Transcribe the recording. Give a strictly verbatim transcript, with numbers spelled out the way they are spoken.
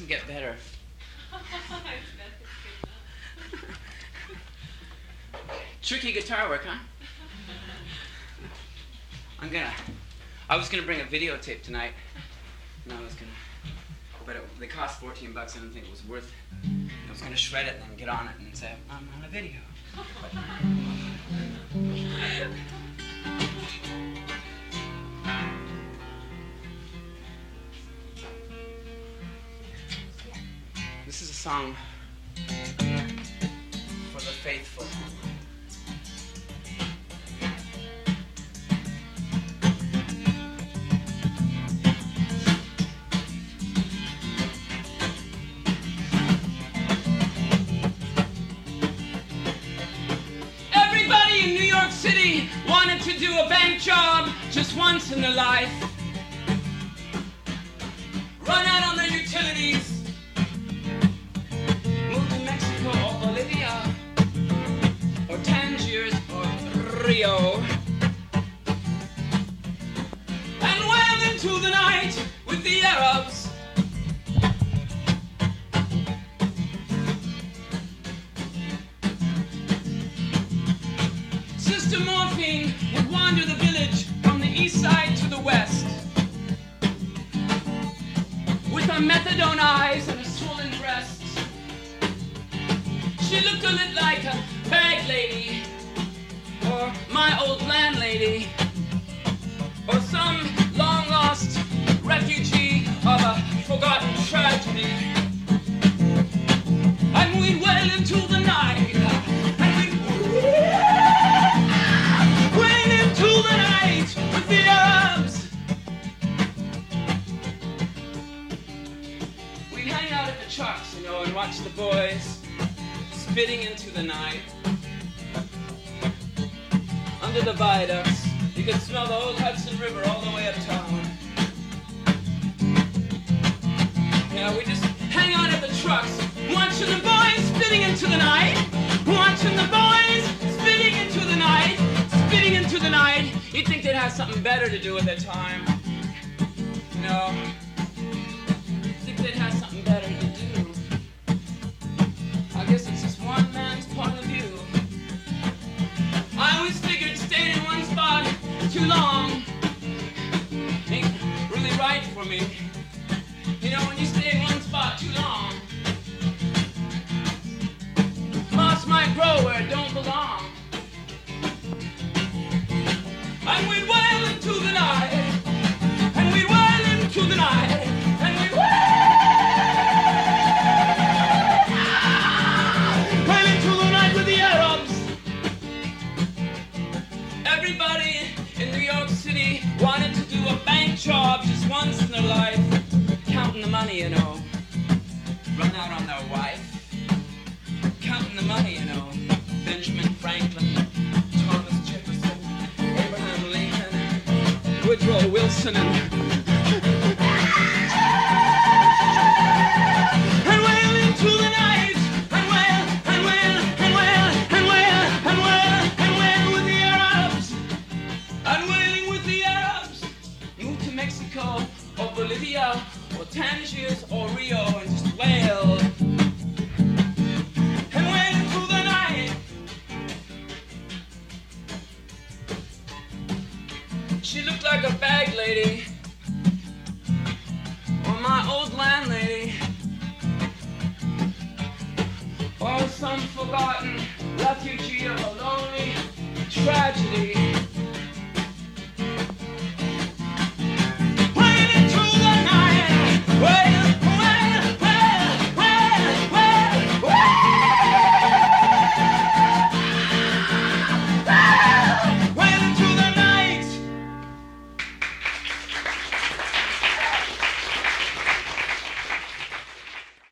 get better. Tricky guitar work, huh? I'm gonna, I was gonna bring a videotape tonight, and I was gonna, but it, they cost fourteen bucks, I didn't think it was worth it. I was gonna shred it and then get on it and say, I'm on a video. This is a song for the faithful. Everybody in New York City wanted to do a bank job just once in their life. Run out on their utilities. Or Bolivia, or Tangiers, or Rio, and wail into the night with the Arabs. Sister Morphine would wander the village from the east side to the west, with her methadone eyes and her swollen breasts. She looked a little like a bag lady, or my old landlady, or some long-lost refugee of a forgotten tragedy. And we'd wail into the night, and we'd wail into the night with the Arabs. We'd hang out at the trucks, you know, and watch the boys spitting into the night. Under the viaducts, you could smell the old Hudson River all the way uptown. Yeah, we just hang out at the trucks, watching the boys spitting into the night, watching the boys spitting into the night, spitting into the night. You'd think they'd have something better to do with their time. No. You'd think they'd have something better to do. I guess it's just one man's point of view. I always figured staying in one spot too long ain't really right for me. You know, when you stay in one spot too long, moss might grow where it don't belong. And we'd wail into the night, and we'd wail into the night, and we'd wail. Everybody in New York City wanted to do a bank job just once in their life, counting the money, you know. Run out on their wife, counting the money, you know. Benjamin Franklin, Thomas Jefferson, Abraham Lincoln, Woodrow Wilson, and and wail into the night, and wail, and wail, and wail, and wail, and wail, and wail with the Arabs. And wailing with the Arabs, move to Mexico, or Bolivia, or Tangiers, or Rio, and just wail. And wail through the night. She looked like a bag lady, or my old landlady, or some forgotten refugee of a lonely tragedy.